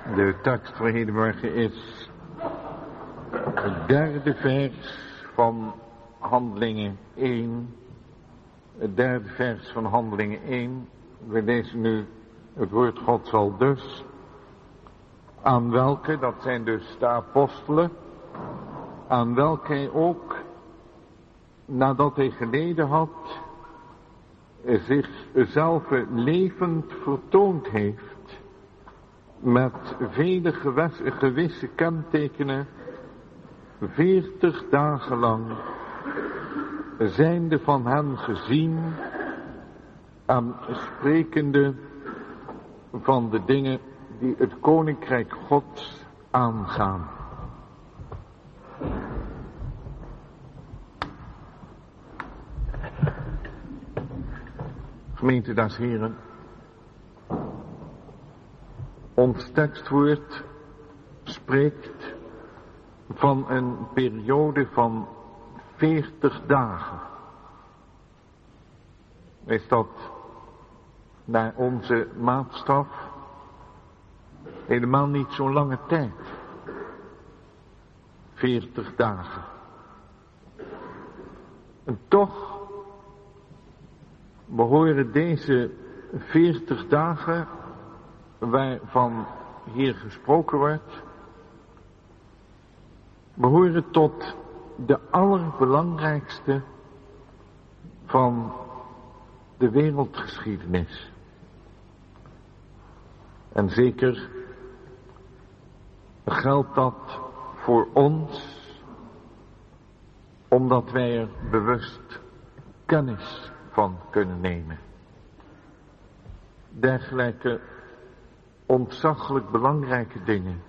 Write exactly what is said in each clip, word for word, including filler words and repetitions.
De tekst voor hedenmorgen is het derde vers van Handelingen één. Het derde vers van Handelingen één. We lezen nu het woord Gods al dus. Aan welke, dat zijn dus de apostelen, aan welke hij ook, nadat hij geleden had, zichzelf levend vertoond heeft, met vele gewes, gewisse kentekenen, veertig dagen lang, zijnde van hen gezien en sprekende van de dingen die het koninkrijk Gods aangaan. Gemeente des Heren, ons tekstwoord spreekt van een periode van veertig dagen. Is dat naar onze maatstaf helemaal niet zo'n lange tijd? veertig dagen. En toch behoren deze veertig dagen waarvan hier gesproken wordt, behoren tot de allerbelangrijkste van de wereldgeschiedenis. En zeker geldt dat voor ons, omdat wij er bewust kennis van kunnen nemen. Dergelijke ontzaglijk belangrijke dingen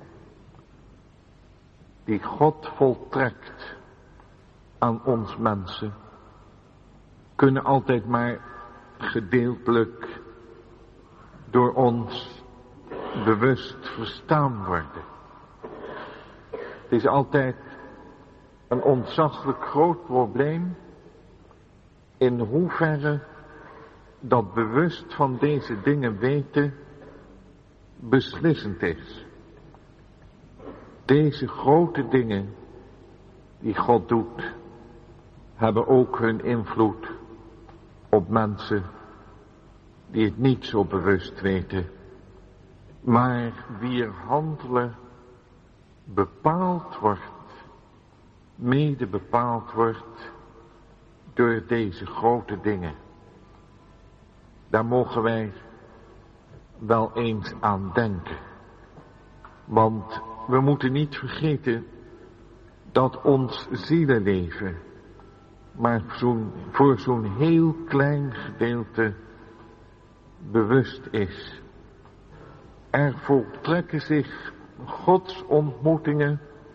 die God voltrekt aan ons mensen, kunnen altijd maar gedeeltelijk door ons bewust verstaan worden. Het is altijd een ontzaglijk groot probleem in hoeverre dat bewust van deze dingen weten beslissend is. Deze grote dingen die God doet, hebben ook hun invloed op mensen die het niet zo bewust weten, maar wier handelen bepaald wordt, mede bepaald wordt door deze grote dingen. Daar mogen wij wel eens aan denken. Want we moeten niet vergeten dat ons zielenleven maar zo'n, voor zo'n heel klein gedeelte bewust is. Er voltrekken zich Gods ontmoetingen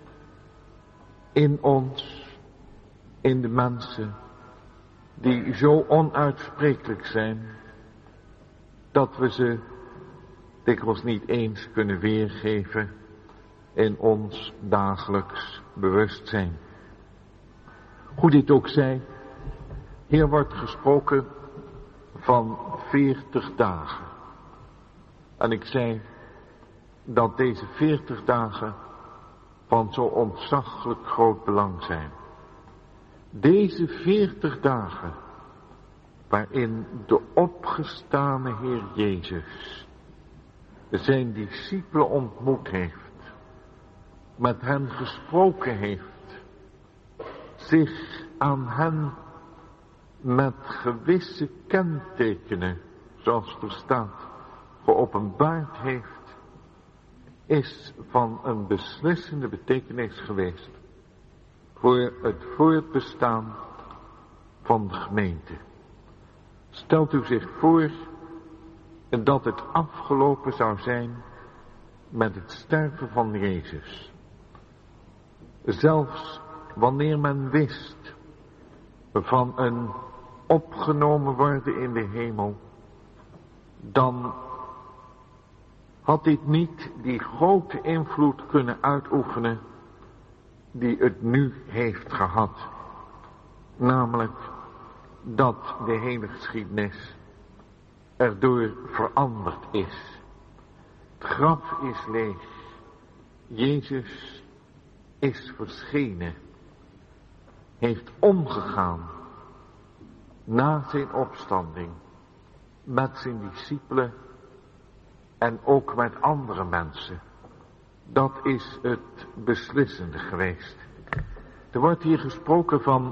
in ons, in de mensen, die zo onuitsprekelijk zijn, dat we ze dikwijls niet eens kunnen weergeven in ons dagelijks bewustzijn. Hoe dit ook zij, hier wordt gesproken van veertig dagen. En ik zei dat deze veertig dagen van zo ontzaglijk groot belang zijn. Deze veertig dagen waarin de opgestane Heer Jezus zijn discipelen ontmoet heeft, met hen gesproken heeft, zich aan hen met gewisse kentekenen, zoals er staat, geopenbaard heeft, is van een beslissende betekenis geweest voor het voortbestaan van de gemeente. Stelt u zich voor dat het afgelopen zou zijn met het sterven van Jezus. Zelfs wanneer men wist van een opgenomen worden in de hemel, dan had dit niet die grote invloed kunnen uitoefenen die het nu heeft gehad. Namelijk dat de hele geschiedenis erdoor veranderd is. Het graf is leeg. Jezus is verschenen, heeft omgegaan na zijn opstanding met zijn discipelen en ook met andere mensen. Dat is het beslissende geweest. Er wordt hier gesproken van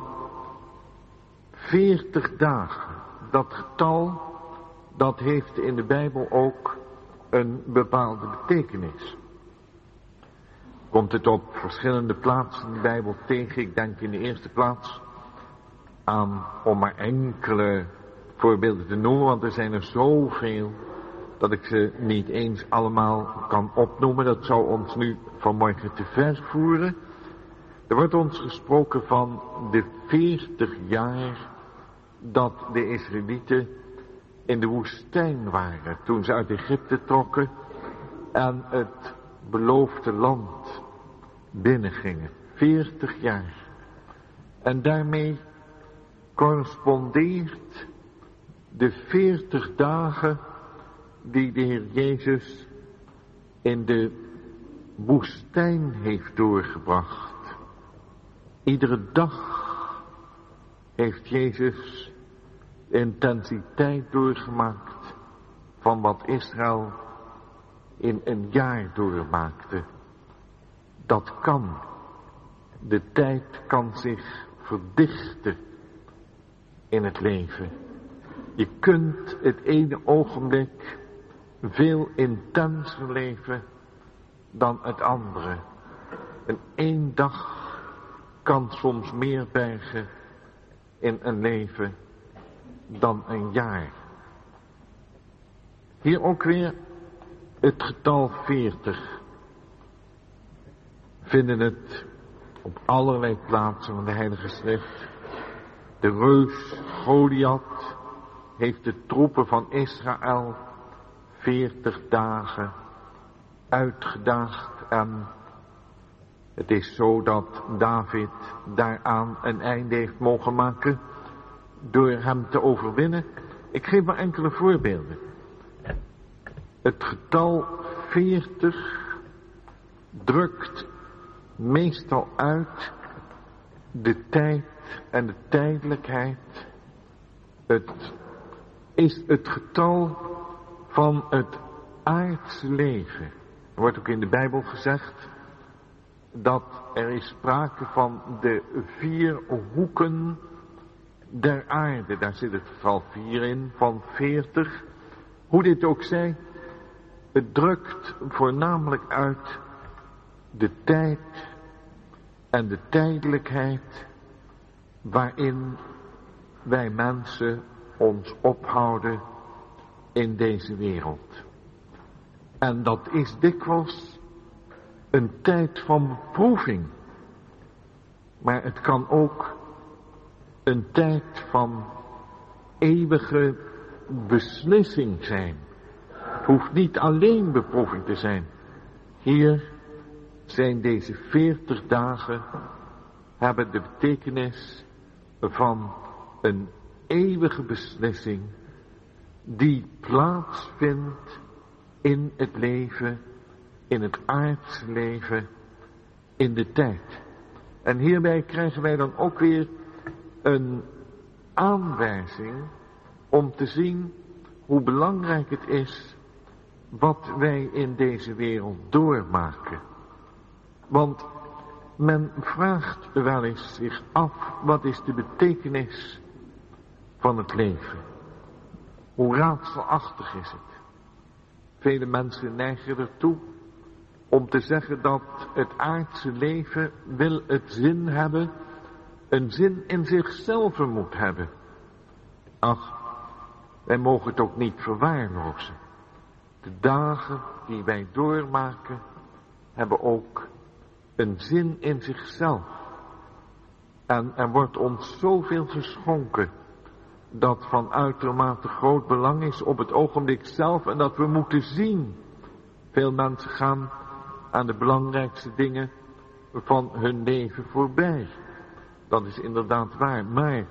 veertig dagen. Dat getal, dat heeft in de Bijbel ook een bepaalde betekenis. Komt het op verschillende plaatsen in de Bijbel tegen. Ik denk in de eerste plaats aan, om maar enkele voorbeelden te noemen, want er zijn er zoveel dat ik ze niet eens allemaal kan opnoemen. Dat zou ons nu vanmorgen te ver voeren. Er wordt ons gesproken van de veertig jaar dat de Israëlieten in de woestijn waren, toen ze uit Egypte trokken en het beloofde land binnengingen. veertig jaar. En daarmee correspondeert de veertig dagen die de Heer Jezus in de woestijn heeft doorgebracht. Iedere dag heeft Jezus de intensiteit doorgemaakt van wat Israël in een jaar doormaakte. Dat kan. De tijd kan zich verdichten in het leven. Je kunt het ene ogenblik veel intenser leven dan het andere. En één dag kan soms meer bergen in een leven dan een jaar. Hier ook weer het getal veertig. Vinden het op allerlei plaatsen van de Heilige Schrift. De reus Goliath heeft de troepen van Israël veertig dagen uitgedaagd en het is zo dat David daaraan een einde heeft mogen maken door hem te overwinnen. Ik geef maar enkele voorbeelden. Het getal veertig drukt meestal uit de tijd en de tijdelijkheid. Het is het getal van het aardse leven. Er wordt ook in de Bijbel gezegd dat er is sprake van de vier hoeken der aarde. Daar zit het getal vier in, van veertig. Hoe dit ook zij, het drukt voornamelijk uit de tijd en de tijdelijkheid waarin wij mensen ons ophouden in deze wereld. En dat is dikwijls een tijd van beproeving. Maar het kan ook een tijd van eeuwige beslissing zijn. Het hoeft niet alleen beproeving te zijn. Hier zijn deze veertig dagen, hebben de betekenis van een eeuwige beslissing die plaatsvindt in het leven, in het aardse leven, in de tijd. En hierbij krijgen wij dan ook weer een aanwijzing om te zien hoe belangrijk het is wat wij in deze wereld doormaken. Want men vraagt wel eens zich af, wat is de betekenis van het leven? Hoe raadselachtig is het? Vele mensen neigen ertoe om te zeggen dat het aardse leven wil het zin hebben, een zin in zichzelf moet hebben. Ach, wij mogen het ook niet verwaarlozen. De dagen die wij doormaken hebben ook een zin in zichzelf. En er wordt ons zoveel geschonken dat van uitermate groot belang is op het ogenblik zelf en dat we moeten zien. Veel mensen gaan aan de belangrijkste dingen van hun leven voorbij. Dat is inderdaad waar, maar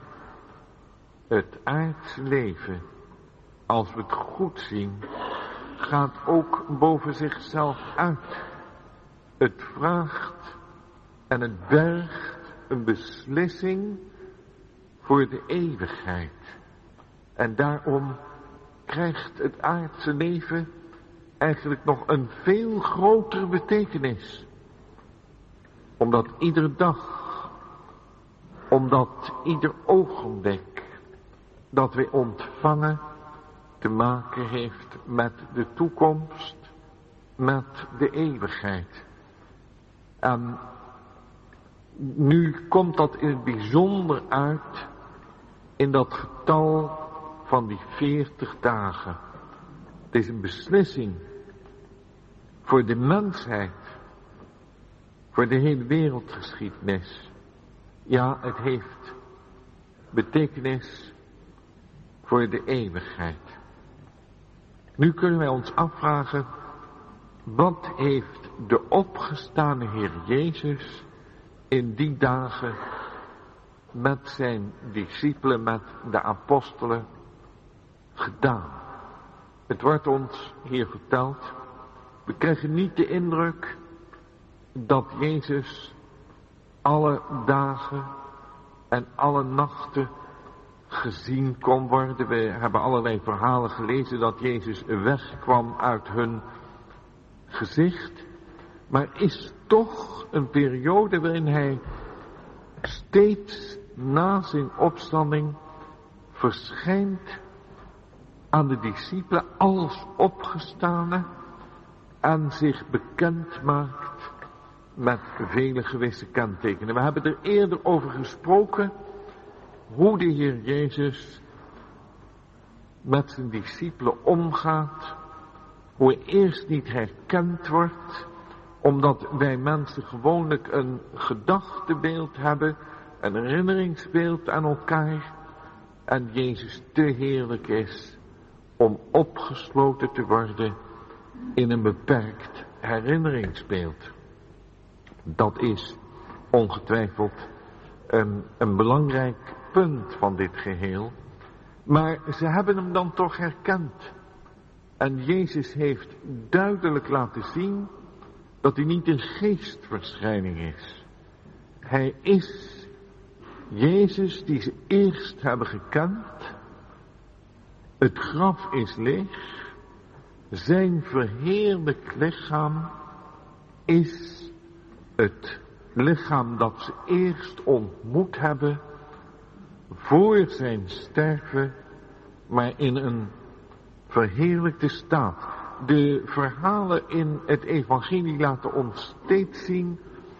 het aardse leven, als we het goed zien, gaat ook boven zichzelf uit. Het vraagt en het bergt een beslissing voor de eeuwigheid. En daarom krijgt het aardse leven eigenlijk nog een veel grotere betekenis. Omdat iedere dag, omdat ieder ogenblik dat wij ontvangen te maken heeft met de toekomst, met de eeuwigheid. En nu komt dat in het bijzonder uit in dat getal van die veertig dagen. Het is een beslissing voor de mensheid, voor de hele wereldgeschiedenis. Ja, het heeft betekenis voor de eeuwigheid. Nu kunnen wij ons afvragen, wat heeft de opgestane Heer Jezus in die dagen met zijn discipelen, met de apostelen gedaan? Het wordt ons hier verteld. We krijgen niet de indruk dat Jezus alle dagen en alle nachten gezien kon worden. We hebben allerlei verhalen gelezen dat Jezus wegkwam uit hun gezicht. Maar is toch een periode waarin hij steeds na zijn opstanding verschijnt aan de discipelen als opgestane en zich bekend maakt met vele gewisse kentekenen. We hebben er eerder over gesproken hoe de Heer Jezus met zijn discipelen omgaat, hoe hij eerst niet herkend wordt, omdat wij mensen gewoonlijk een gedachtebeeld hebben, een herinneringsbeeld aan elkaar, en Jezus te heerlijk is om opgesloten te worden in een beperkt herinneringsbeeld. Dat is ongetwijfeld een, een belangrijk punt van dit geheel. Maar ze hebben hem dan toch herkend. En Jezus heeft duidelijk laten zien dat hij niet een geestverschijning is. Hij is Jezus die ze eerst hebben gekend. Het graf is leeg. Zijn verheerlijk lichaam is het lichaam dat ze eerst ontmoet hebben voor zijn sterven, maar in een verheerlijkte staat. De verhalen in het evangelie laten ons steeds zien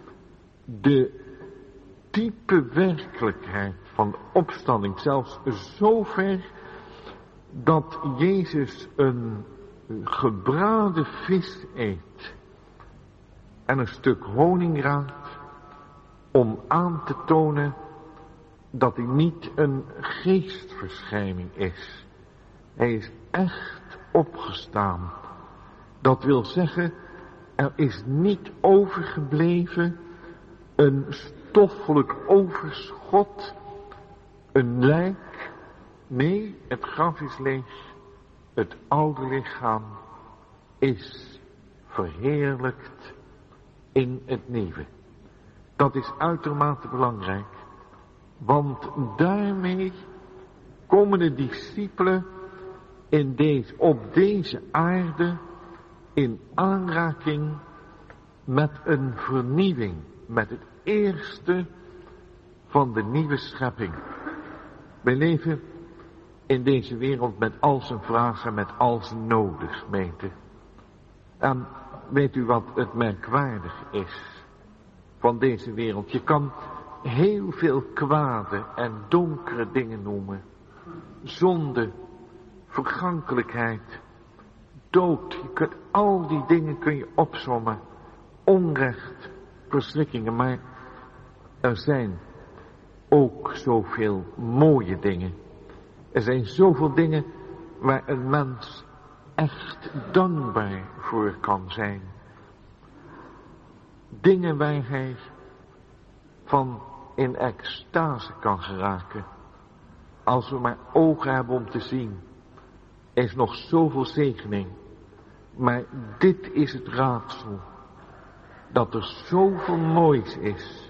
de diepe werkelijkheid van de opstanding. Zelfs zover dat Jezus een gebraden vis eet en een stuk honing raadt om aan te tonen dat hij niet een geestverschijning is. Hij is echt opgestaan. Dat wil zeggen, er is niet overgebleven een stoffelijk overschot, een lijk. Nee, het graf is leeg. Het oude lichaam is verheerlijkt in het nieuwe. Dat is uitermate belangrijk. Want daarmee komen de discipelen in deze, op deze aarde in aanraking met een vernieuwing. Met het eerste van de nieuwe schepping. Wij leven in deze wereld met al zijn vragen, met al zijn noden, gemeente. En weet u wat het merkwaardig is van deze wereld? Je kan heel veel kwade en donkere dingen noemen. Zonde, vergankelijkheid, dood. Je kunt al die dingen kun je opsommen. Onrecht, verschrikkingen. Maar er zijn ook zoveel mooie dingen. Er zijn zoveel dingen waar een mens echt dankbaar voor kan zijn. Dingen waar hij van in extase kan geraken. Als we maar ogen hebben om te zien. Er is nog zoveel zegening. Maar dit is het raadsel. dat er zoveel moois is.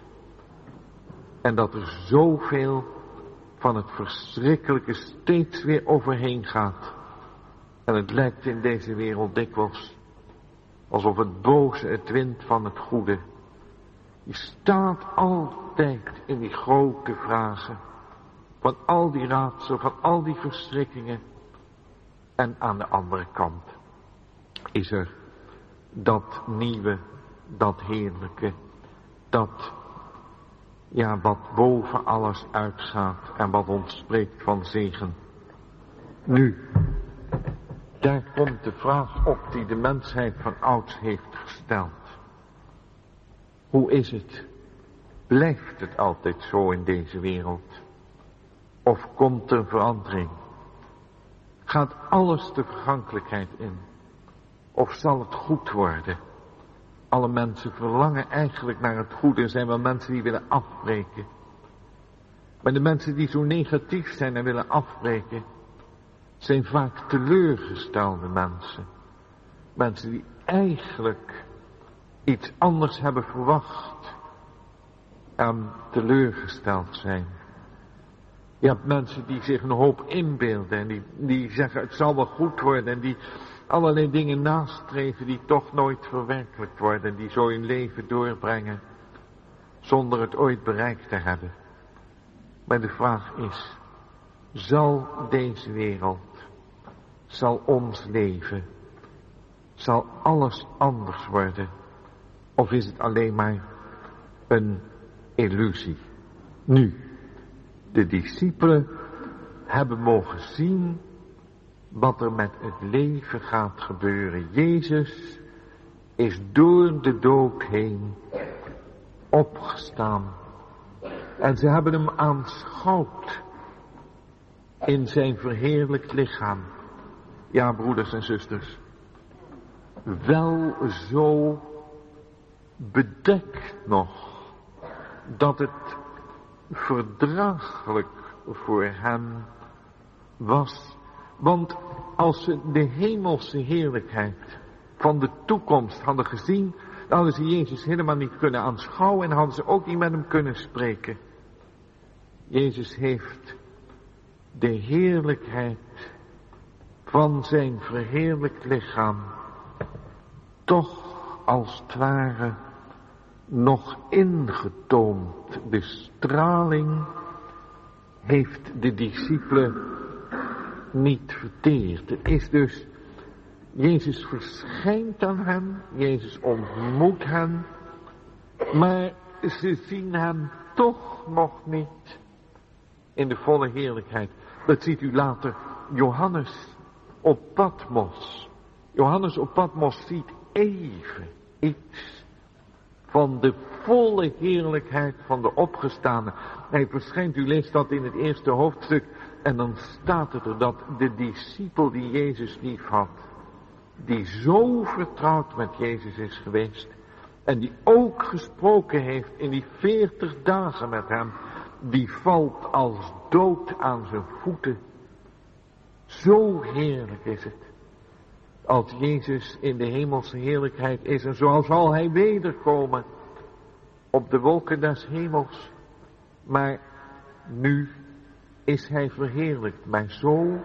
En dat er zoveel van het verschrikkelijke steeds weer overheen gaat. En het lijkt in deze wereld dikwijls alsof het boze het wint van het goede. Je staat altijd in die grote vragen. Van al die raadselen, van al die verschrikkingen. En aan de andere kant is er dat nieuwe, dat heerlijke, dat, ja, wat boven alles uitgaat en wat ons spreekt van zegen. Nu, daar komt de vraag op die de mensheid van ouds heeft gesteld. Hoe is het? Blijft het altijd zo in deze wereld? Of komt er verandering? Gaat alles de vergankelijkheid in? Of zal het goed worden? Alle mensen verlangen eigenlijk naar het goede. Er zijn wel mensen die willen afbreken. Maar de mensen die zo negatief zijn en willen afbreken, zijn vaak teleurgestelde mensen. Mensen die eigenlijk iets anders hebben verwacht en teleurgesteld zijn. Je hebt mensen die zich een hoop inbeelden en die, die zeggen het zal wel goed worden en die allerlei dingen nastreven die toch nooit verwerkelijkt worden. Die zo hun leven doorbrengen zonder het ooit bereikt te hebben. Maar de vraag is, zal deze wereld, zal ons leven, zal alles anders worden? Of is het alleen maar een illusie? Nu, de discipelen hebben mogen zien wat er met het leven gaat gebeuren. Jezus is door de dood heen opgestaan. En ze hebben hem aanschouwd in zijn verheerlijkt lichaam. Ja, broeders en zusters, wel zo bedekt nog dat het verdraaglijk voor hem was. Want als ze de hemelse heerlijkheid van de toekomst hadden gezien, dan hadden ze Jezus helemaal niet kunnen aanschouwen en hadden ze ook niet met hem kunnen spreken. Jezus heeft de heerlijkheid van zijn verheerlijkt lichaam toch als het ware nog ingetoomd. De straling heeft de discipelen niet verteerd. Het is dus, Jezus verschijnt aan hen, Jezus ontmoet hen, maar ze zien hem toch nog niet in de volle heerlijkheid. Dat ziet u later, Johannes op Patmos. Johannes op Patmos ziet even iets van de volle heerlijkheid van de opgestane. Hij verschijnt, u leest dat in het eerste hoofdstuk, en dan staat het er dat de discipel die Jezus lief had, die zo vertrouwd met Jezus is geweest, en die ook gesproken heeft in die veertig dagen met hem, die valt als dood aan zijn voeten. Zo heerlijk is het, als Jezus in de hemelse heerlijkheid is, en zo zal hij wederkomen op de wolken des hemels. Maar nu is hij verheerlijkt, maar zo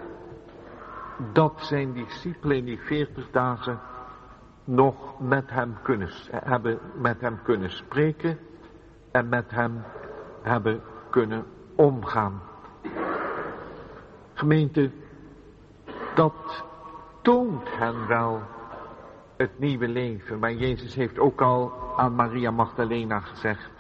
dat zijn discipelen in die veertig dagen nog met hem kunnen, hebben met hem kunnen spreken en met hem hebben kunnen omgaan. Gemeente, dat toont hen wel het nieuwe leven. Maar Jezus heeft ook al aan Maria Magdalena gezegd,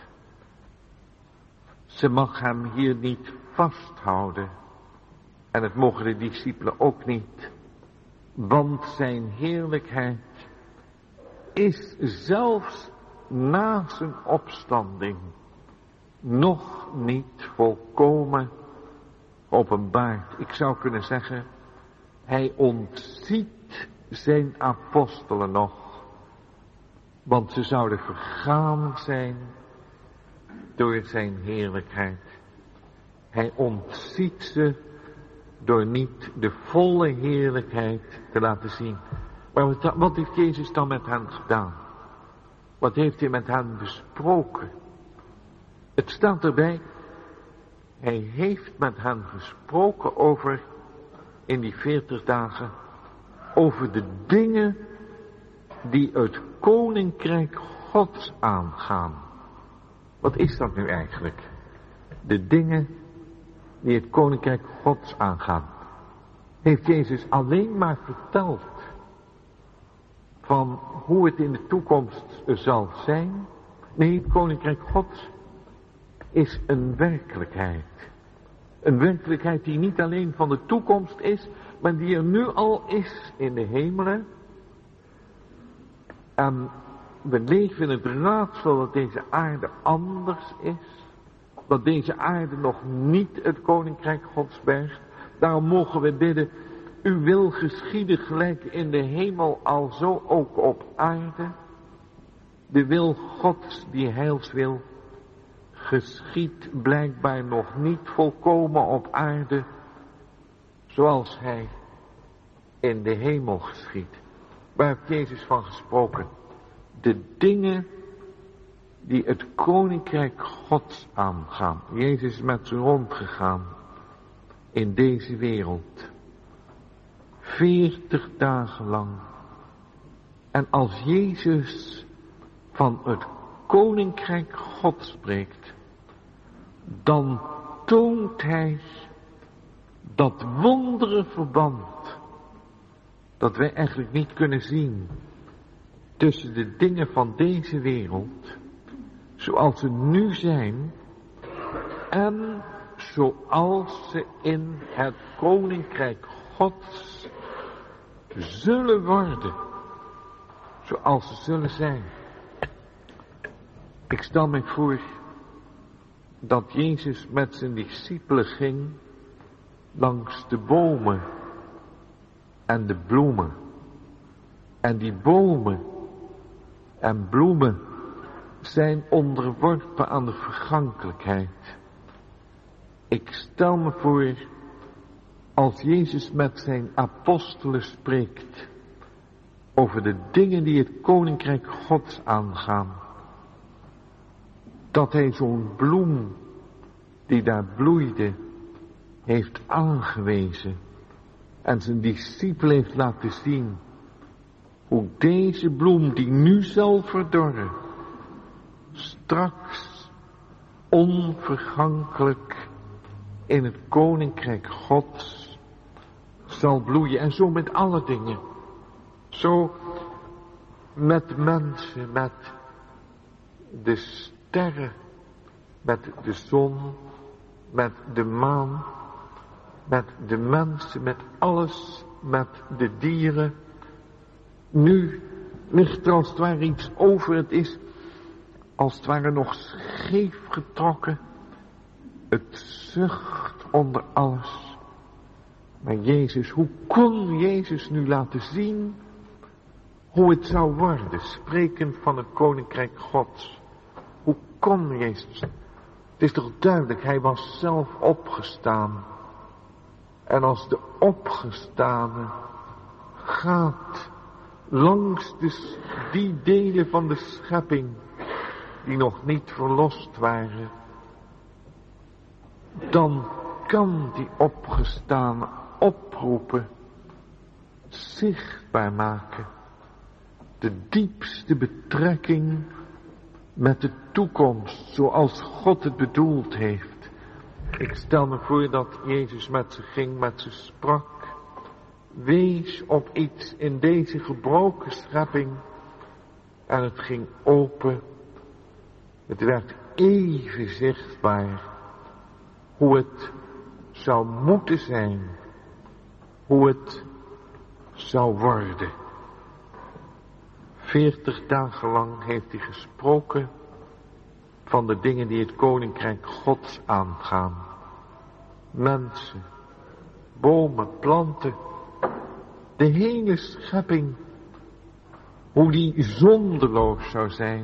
ze mag hem hier niet vasthouden. En het mogen de discipelen ook niet. Want zijn heerlijkheid is zelfs na zijn opstanding nog niet volkomen openbaard. Ik zou kunnen zeggen, hij ontziet zijn apostelen nog. Want ze zouden vergaan zijn door zijn heerlijkheid. Hij ontziet ze door niet de volle heerlijkheid te laten zien. Maar wat heeft Jezus dan met hen gedaan? Wat heeft hij met hen besproken? Het staat erbij, hij heeft met hen gesproken over, in die veertig dagen, over de dingen die het koninkrijk Gods aangaan. Wat is dat nu eigenlijk? De dingen die het koninkrijk Gods aangaan. Heeft Jezus alleen maar verteld van hoe het in de toekomst zal zijn? Nee, het koninkrijk Gods is een werkelijkheid. Een werkelijkheid die niet alleen van de toekomst is, maar die er nu al is in de hemelen. En we leven in het raadsel dat deze aarde anders is. Dat deze aarde nog niet het koninkrijk Gods bergt. Daarom mogen we bidden, uw wil geschieden gelijk in de hemel, alzo ook op aarde. De wil Gods, die heilswil, geschiedt blijkbaar nog niet volkomen op aarde, zoals hij in de hemel geschiet. Waar heeft Jezus van gesproken? De dingen die het koninkrijk Gods aangaan. Jezus is met ze rondgegaan in deze wereld. Veertig dagen lang. En als Jezus van het koninkrijk Gods spreekt, dan toont hij dat wondere verband dat wij eigenlijk niet kunnen zien tussen de dingen van deze wereld, zoals ze nu zijn, en zoals ze in het koninkrijk Gods zullen worden, zoals ze zullen zijn. Ik stel mij voor dat Jezus met zijn discipelen ging langs de bomen en de bloemen. En die bomen en bloemen zijn onderworpen aan de vergankelijkheid. Ik stel me voor, als Jezus met zijn apostelen spreekt over de dingen die het koninkrijk Gods aangaan, dat hij zo'n bloem die daar bloeide heeft aangewezen en zijn discipelen heeft laten zien hoe deze bloem die nu zal verdorren straks onvergankelijk in het koninkrijk Gods zal bloeien. En zo met alle dingen. Zo met mensen, met de sterren, met de zon, met de maan, met de mensen, met alles, met de dieren. Nu ligt er als het ware iets over, het is als het ware nog scheef getrokken. Het zucht onder alles. Maar Jezus, hoe kon Jezus nu laten zien hoe het zou worden, sprekend van het koninkrijk Gods? Hoe kon Jezus? Het is toch duidelijk, hij was zelf opgestaan. En als de opgestane gaat langs de, die delen van de schepping die nog niet verlost waren, dan kan die opgestane oproepen, zichtbaar maken, de diepste betrekking met de toekomst, zoals God het bedoeld heeft. Ik stel me voor dat Jezus met ze ging, met ze sprak, wees op iets in deze gebroken schepping en het ging open. Het werd even zichtbaar hoe het zou moeten zijn, hoe het zou worden. Veertig dagen lang heeft hij gesproken van de dingen die het koninkrijk Gods aangaan. Mensen, bomen, planten, de hele schepping, hoe die zondeloos zou zijn.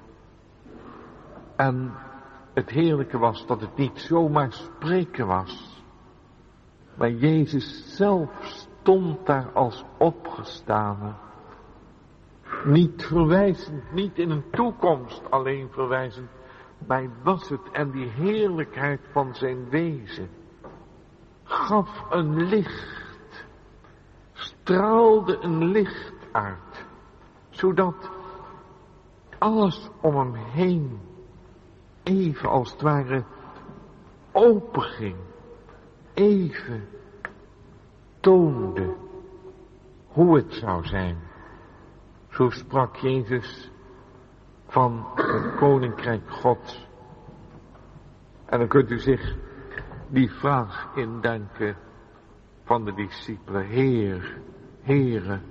En het heerlijke was dat het niet zomaar spreken was, maar Jezus zelf stond daar als opgestane, Niet verwijzend, niet in een toekomst alleen verwijzend, maar hij was het en die heerlijkheid van zijn wezen gaf een licht, straalde een licht uit, zodat alles om hem heen even als het ware openging, even toonde hoe het zou zijn. Zo sprak Jezus van het koninkrijk Gods. En dan kunt u zich die vraag indenken van de discipelen. Heer, Heere,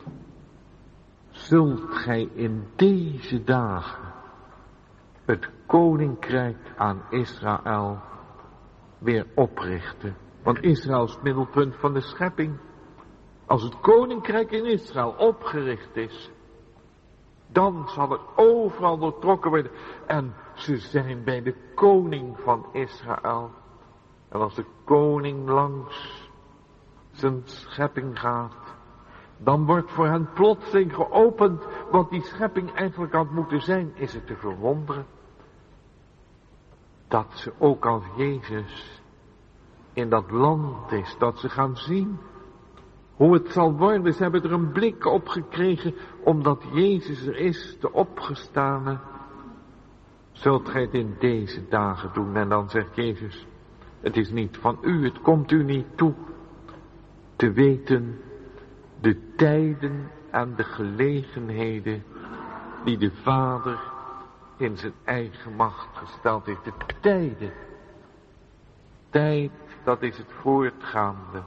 zult gij in deze dagen het koninkrijk aan Israël weer oprichten? Want Israël is het middelpunt van de schepping. Als het koninkrijk in Israël opgericht is, dan zal het overal doortrokken worden. En ze zijn bij de koning van Israël. En als de koning langs zijn schepping gaat, dan wordt voor hen plotseling geopend wat die schepping eigenlijk had moeten zijn. Is het te verwonderen dat ze ook als Jezus in dat land is, dat ze gaan zien hoe het zal worden. Ze hebben er een blik op gekregen, omdat Jezus er is, de opgestane. Zult gij het in deze dagen doen? En dan zegt Jezus, het is niet van u, het komt u niet toe te weten de tijden en de gelegenheden die de Vader in zijn eigen macht gesteld heeft. De tijden. Tijd, dat is het voortgaande.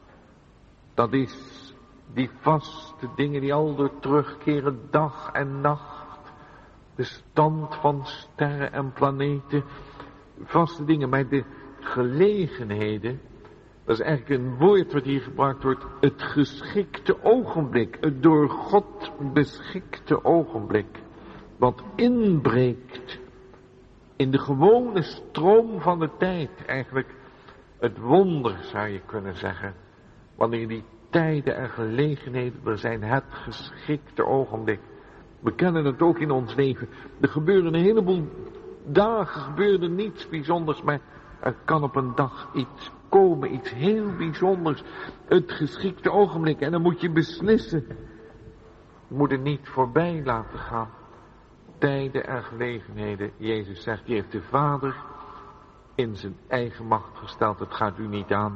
Dat is die vaste dingen die al door terugkeren dag en nacht. De stand van sterren en planeten. Vaste dingen, maar de gelegenheden, dat is eigenlijk een woord wat hier gebruikt wordt. Het geschikte ogenblik, het door God beschikte ogenblik. Wat inbreekt in de gewone stroom van de tijd. Eigenlijk het wonder zou je kunnen zeggen. Wanneer die tijden en gelegenheden er zijn, het geschikte ogenblik. We kennen het ook in ons leven. Er gebeuren een heleboel dagen, gebeurt er niets bijzonders, maar er kan op een dag iets komen, iets heel bijzonders. Het geschikte ogenblik. En dan moet je beslissen. Je moet het niet voorbij laten gaan. Tijden en gelegenheden. Jezus zegt, die heeft de Vader in zijn eigen macht gesteld. Het gaat u niet aan.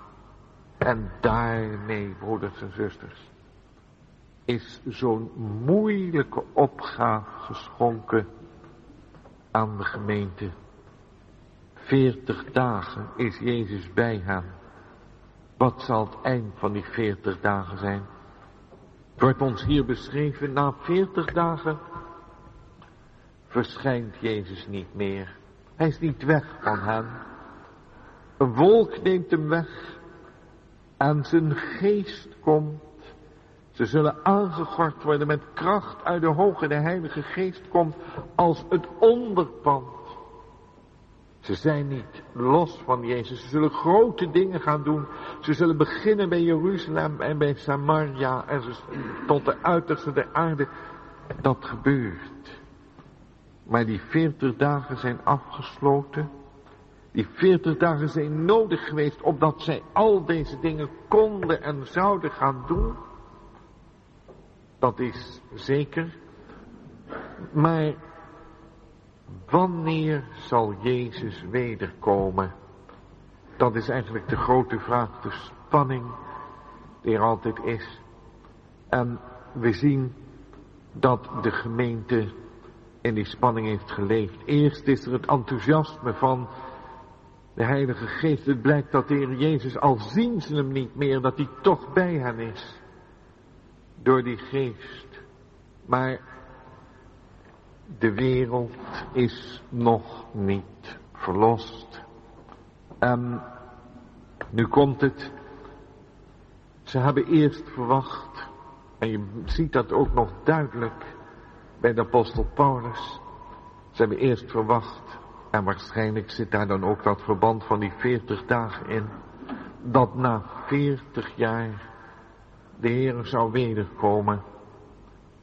En daarmee, broeders en zusters, is zo'n moeilijke opgave geschonken aan de gemeente. Veertig dagen is Jezus bij hen. Wat zal het eind van die veertig dagen zijn? Het wordt ons hier beschreven, na veertig dagen verschijnt Jezus niet meer. Hij is niet weg van hen. Een wolk neemt hem weg. En zijn geest komt. Ze zullen aangegord worden met kracht uit de hoge. De Heilige Geest komt als het onderpand. Ze zijn niet los van Jezus. Ze zullen grote dingen gaan doen. Ze zullen beginnen bij Jeruzalem en bij Samaria. En ze, tot de uiterste der aarde. Dat gebeurt. Maar die veertig dagen zijn afgesloten. Die veertig dagen zijn nodig geweest, opdat zij al deze dingen konden en zouden gaan doen. Dat is zeker. Maar wanneer zal Jezus wederkomen? Dat is eigenlijk de grote vraag, de spanning die er altijd is. En we zien dat de gemeente in die spanning heeft geleefd. Eerst is er het enthousiasme van de Heilige Geest. Het blijkt dat de Heer Jezus, al zien ze hem niet meer, dat hij toch bij hen is. Door die Geest. Maar de wereld is nog niet verlost. En nu komt het. Ze hebben eerst verwacht. En je ziet dat ook nog duidelijk bij de apostel Paulus. Ze hebben eerst verwacht. En waarschijnlijk zit daar dan ook dat verband van die veertig dagen in. Dat na veertig jaar de Heer zou wederkomen.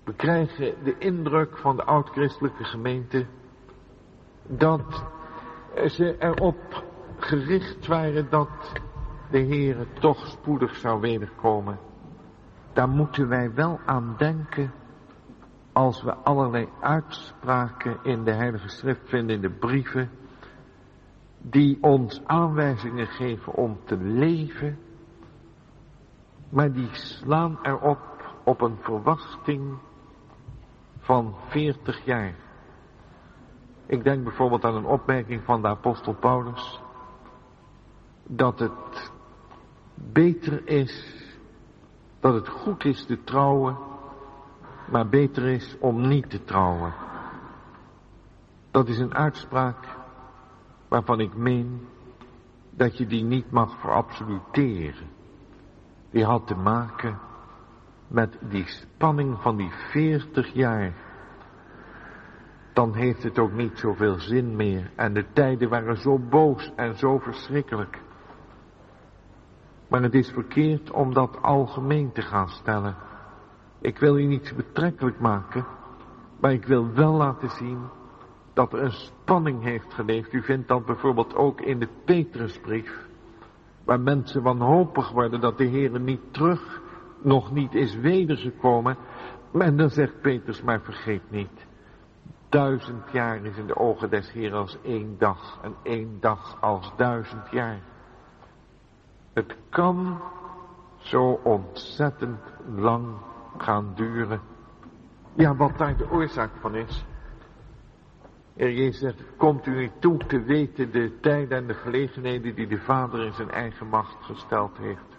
We krijgen de indruk van de oud-christelijke gemeente dat ze erop gericht waren dat de Heere toch spoedig zou wederkomen. Daar moeten wij wel aan denken als we allerlei uitspraken in de Heilige Schrift vinden, in de brieven, die ons aanwijzingen geven om te leven, maar die slaan erop op een verwachting van veertig jaar. Ik denk bijvoorbeeld aan een opmerking van de apostel Paulus, dat het beter is, dat het goed is te trouwen, maar beter is om niet te trouwen. Dat is een uitspraak waarvan ik meen dat je die niet mag verabsoluteren. Die had te maken met die spanning van die veertig jaar. Dan heeft het ook niet zoveel zin meer. En de tijden waren zo boos en zo verschrikkelijk. Maar het is verkeerd om dat algemeen te gaan stellen. Ik wil u niet betrekkelijk maken, maar ik wil wel laten zien dat er een spanning heeft geleefd. U vindt dat bijvoorbeeld ook in de Petrusbrief, waar mensen wanhopig worden dat de Heer niet terug, nog niet is wedergekomen. En dan zegt Petrus, maar vergeet niet, duizend jaar is in de ogen des Heeren als één dag, en één dag als duizend jaar. Het kan zo ontzettend lang gaan duren. Ja, wat daar de oorzaak van is. Heer Jezus zegt, komt u niet toe te weten de tijden en de gelegenheden die de Vader in zijn eigen macht gesteld heeft.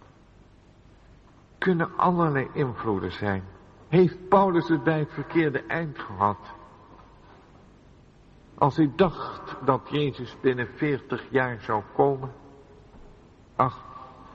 Kunnen allerlei invloeden zijn. Heeft Paulus het bij het verkeerde eind gehad? Als hij dacht dat Jezus binnen veertig jaar zou komen. Ach,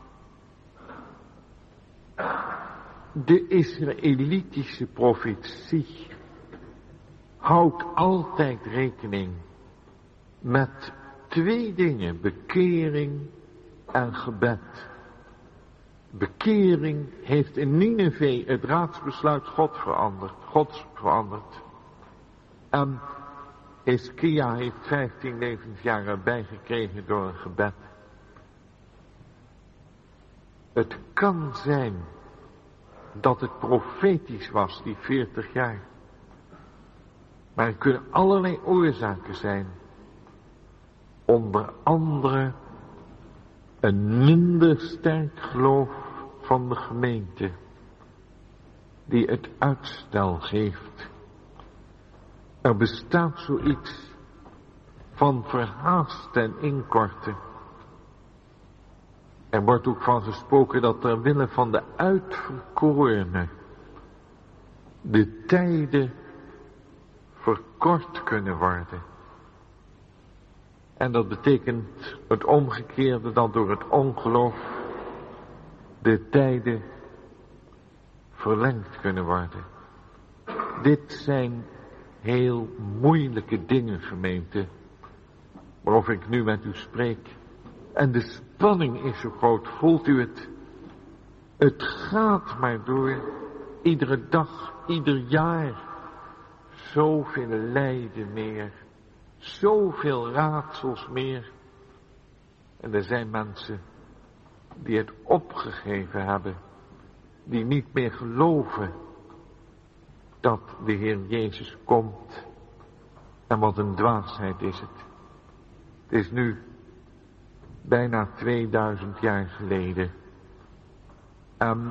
de Israëlitische profetie houdt altijd rekening met twee dingen, bekering en gebed. Bekering heeft in Nineve het raadsbesluit God veranderd, God veranderd. En Hiskia heeft vijftien levensjaren erbij gekregen door een gebed. Het kan zijn dat het profetisch was, die veertig jaar. Maar er kunnen allerlei oorzaken zijn. Onder andere een minder sterk geloof van de gemeente, die het uitstel geeft. Er bestaat zoiets van verhaast en inkorten. Er wordt ook van gesproken dat ter wille van de uitverkorenen de tijden verkort kunnen worden. En dat betekent het omgekeerde, dat door het ongeloof de tijden verlengd kunnen worden. Dit zijn heel moeilijke dingen, gemeente, waarover ik nu met u spreek. En de spanning is zo groot, voelt u het? Het gaat maar door, iedere dag, ieder jaar. Zoveel lijden meer, zoveel raadsels meer. En er zijn mensen die het opgegeven hebben, die niet meer geloven dat de Heer Jezus komt. En wat een dwaasheid is het. Het is nu bijna tweeduizend jaar geleden. En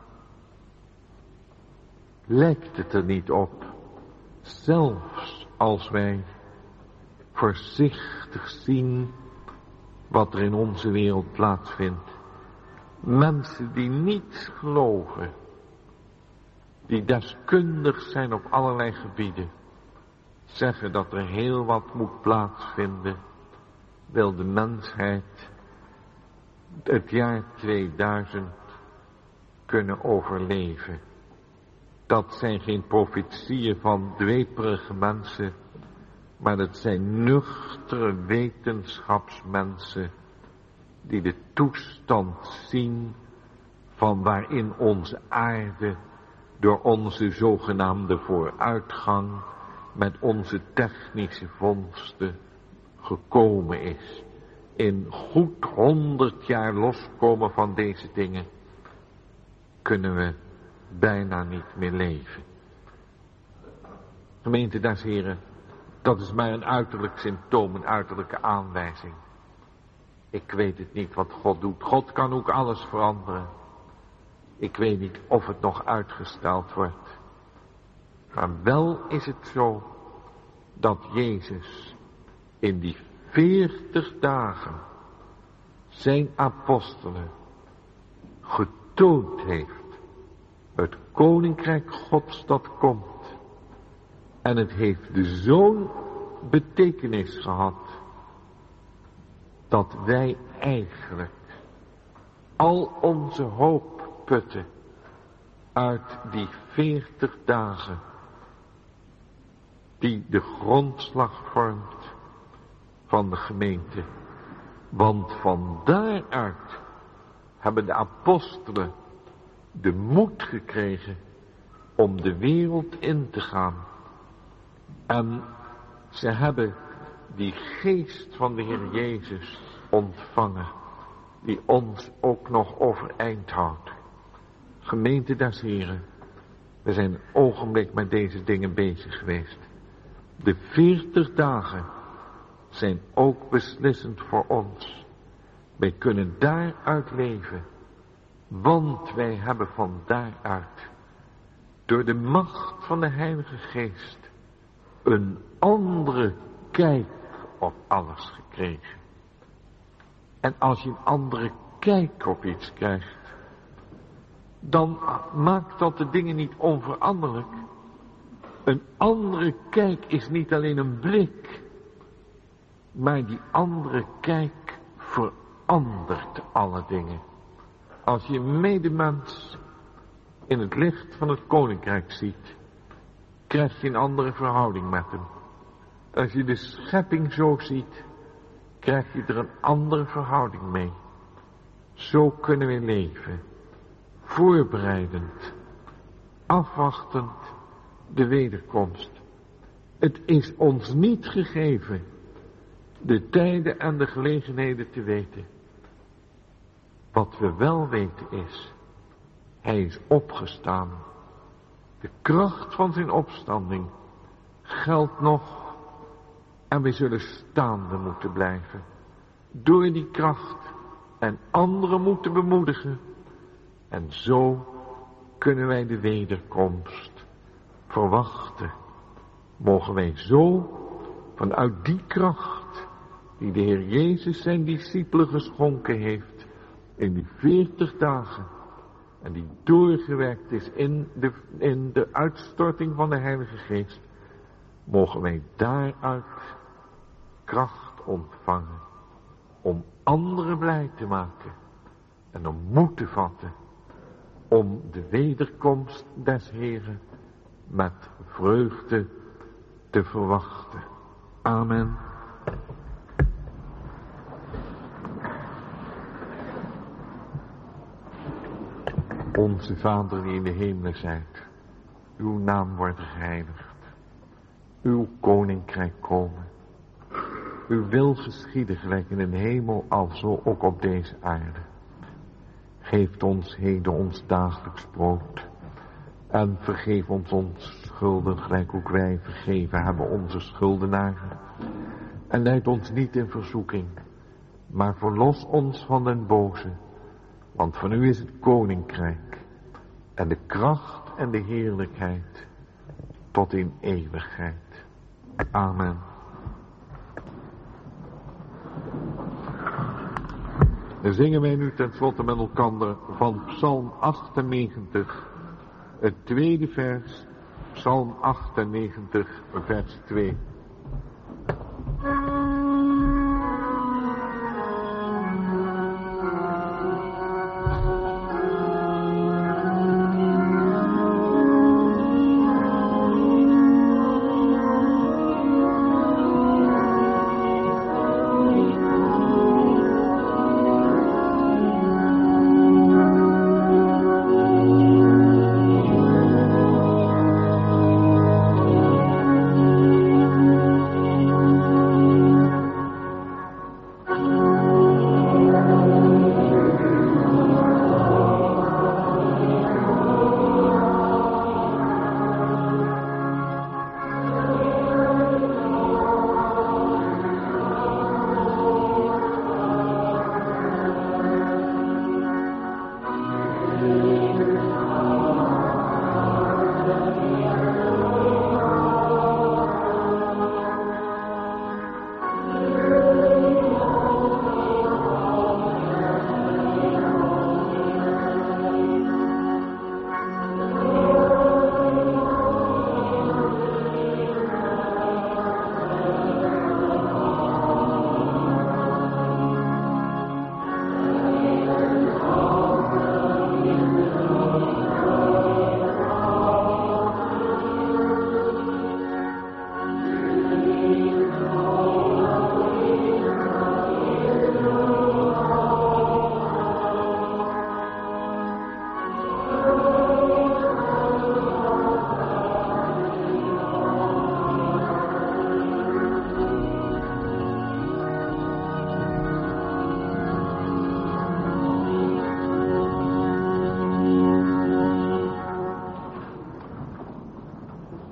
lijkt het er niet op, zelfs als wij voorzichtig zien wat er in onze wereld plaatsvindt. Mensen die niet geloven, die deskundig zijn op allerlei gebieden, zeggen dat er heel wat moet plaatsvinden, wil de mensheid het jaar tweeduizend kunnen overleven. Dat zijn geen profetieën van dweperige mensen, maar dat zijn nuchtere wetenschapsmensen die de toestand zien van waarin onze aarde door onze zogenaamde vooruitgang met onze technische vondsten gekomen is. In goed honderd jaar loskomen van deze dingen kunnen we bijna niet meer leven. Gemeente des Heren, dat is maar een uiterlijk symptoom, een uiterlijke aanwijzing. Ik weet het niet wat God doet. God kan ook alles veranderen. Ik weet niet of het nog uitgesteld wordt. Maar wel is het zo dat Jezus in die veertig dagen zijn apostelen getoond heeft. Het koninkrijk Gods dat komt. En het heeft zo'n betekenis gehad dat wij eigenlijk al onze hoop putten uit die veertig dagen die de grondslag vormt van de gemeente. Want van daaruit hebben de apostelen de moed gekregen om de wereld in te gaan. En ze hebben die geest van de Heer Jezus ontvangen, die ons ook nog overeind houdt. Gemeente des Heren, we zijn een ogenblik met deze dingen bezig geweest. De veertig dagen zijn ook beslissend voor ons. Wij kunnen daaruit leven, want wij hebben van daaruit, door de macht van de Heilige Geest, een andere kijk op alles gekregen. En als je een andere kijk op iets krijgt, dan maakt dat de dingen niet onveranderlijk. Een andere kijk is niet alleen een blik, maar die andere kijk verandert alle dingen. Als je een medemens in het licht van het koninkrijk ziet, krijg je een andere verhouding met hem. Als je de schepping zo ziet, krijg je er een andere verhouding mee. Zo kunnen we leven, voorbereidend, afwachtend de wederkomst. Het is ons niet gegeven de tijden en de gelegenheden te weten. Wat we wel weten is, hij is opgestaan. De kracht van zijn opstanding geldt nog en we zullen staande moeten blijven. Door die kracht en anderen moeten bemoedigen. En zo kunnen wij de wederkomst verwachten. Mogen wij zo vanuit die kracht die de Heer Jezus zijn discipelen geschonken heeft in die veertig dagen en die doorgewerkt is in de, in de uitstorting van de Heilige Geest, mogen wij daaruit kracht ontvangen om anderen blij te maken en om moed te vatten om de wederkomst des Heeren met vreugde te verwachten. Amen. Onze Vader die in de hemelen zijt, uw naam wordt geheiligd, uw koninkrijk komen, uw wil geschieden gelijk in de hemel alzo ook op deze aarde. Geef ons heden ons dagelijks brood en vergeef ons ons schulden gelijk ook wij vergeven hebben onze schuldenaren. En leid ons niet in verzoeking, maar verlos ons van den boze. Want van u is het koninkrijk en de kracht en de heerlijkheid tot in eeuwigheid. Amen. Dan zingen wij nu tenslotte met elkander van Psalm achtennegentig, het tweede vers, Psalm achtennegentig, vers twee. Thank you.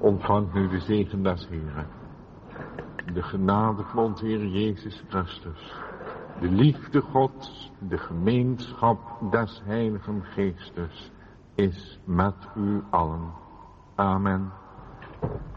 Ontvangt nu de zegen des Heeren. De genade van onze Heer Jezus Christus. De liefde Gods, de gemeenschap des Heiligen Geestes is met u allen. Amen.